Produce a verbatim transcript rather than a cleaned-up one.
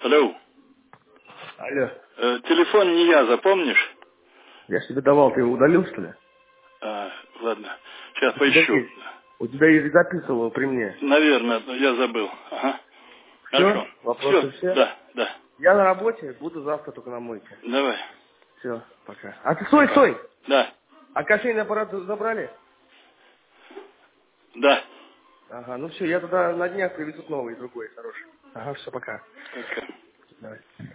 Алло. Алло. Э, телефон не я, запомнишь? Я ж тебе давал, ты его удалил, что ли? А, ладно. Сейчас У тебя поищу. есть. У тебя есть, записывал при мне. Наверное, я забыл. Ага. Все? Хорошо. Вопросы Все, все? да, да. Я на работе, буду завтра только на мойке. Давай. Все, пока. А ты стой, Пока. стой! Да, А кофейный аппарат забрали? да. Ага, ну все, я туда на днях привезут новый, другой, хороший. Ага, все, пока. Пока. Давай.